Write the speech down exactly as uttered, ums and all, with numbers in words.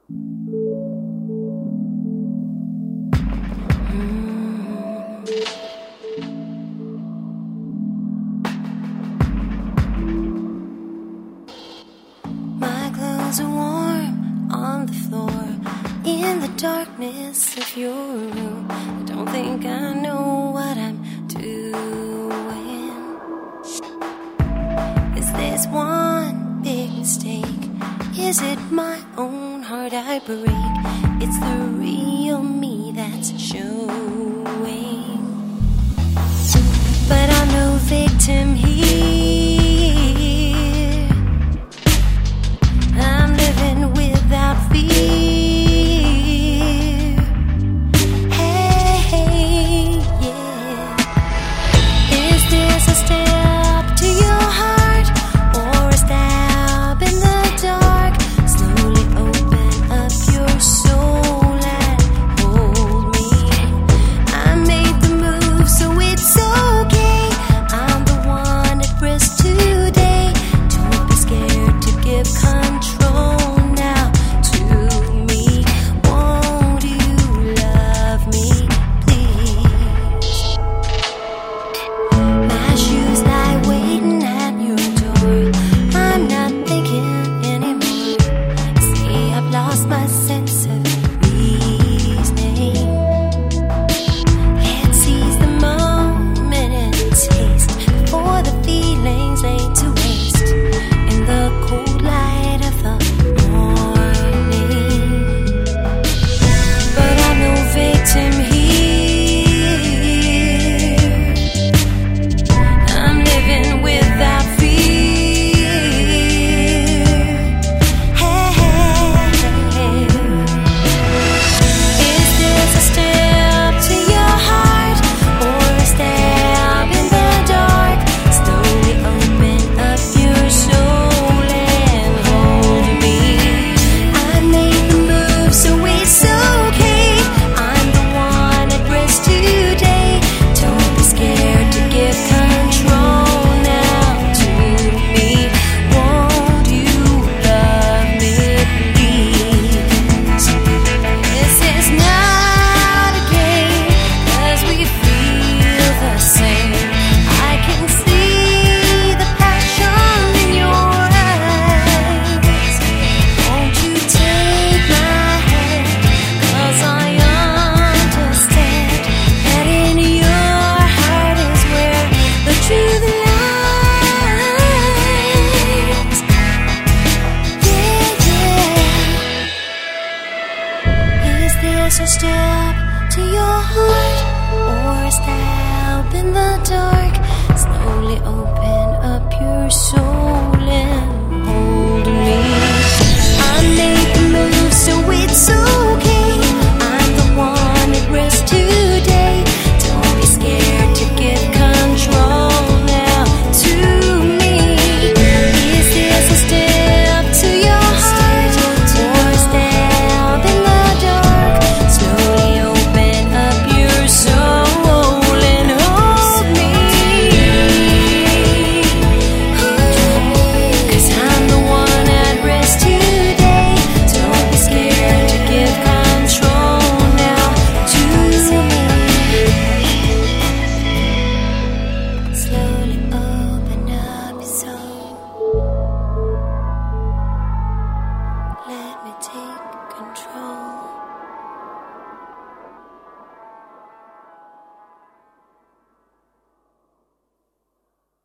My clothes are warm on the floor in the darkness of your room. I don't think I know what I'm doing. Is this one big mistake? Is it my own heart I break? It's the real me that's showing. But I'm no victim here. I'm living without fear. Hey, yeah. Is this a step to your heart, or a stab in the dark? Slowly open up your soul and hold me. I made the move, so it's okay. I'm the one at risk today. Don't be scared to give control now to me. Won't you love me, please? My shoes lie waiting at your door. I'm not thinking anymore. See, I've lost my sense of reasoning. Let's seize the moment and taste before the feelings laid to waste in the cold light of the morning. But I'm no victim here. I'm living without fear. Hey, is this a step to your heart, or a stab in the dark? Slowly open up your soul and hold me. I made the move, so it's okay. I'm the one at risk today. Don't be scared to give control now to me. Won't you love me, please? This is not a game, 'cause we feel the same. I can see the passion in your eyes. Won't you take my hand? 'Cause I understand that in your heart is where the truth lies. Yeah, yeah. Is this a step to your heart, or a stab in the dark? Slowly open up your soul and hold me. I made the move, so it's okay. I'm the one at risk today. Don't be scared to give control now to me. Is this a step to your heart, or a stab in the dark? Slowly open up your soul and hold me. 'Cause I'm the one at risk today. Don't be scared to give control now to me. Slowly open up your soul. Let me take control.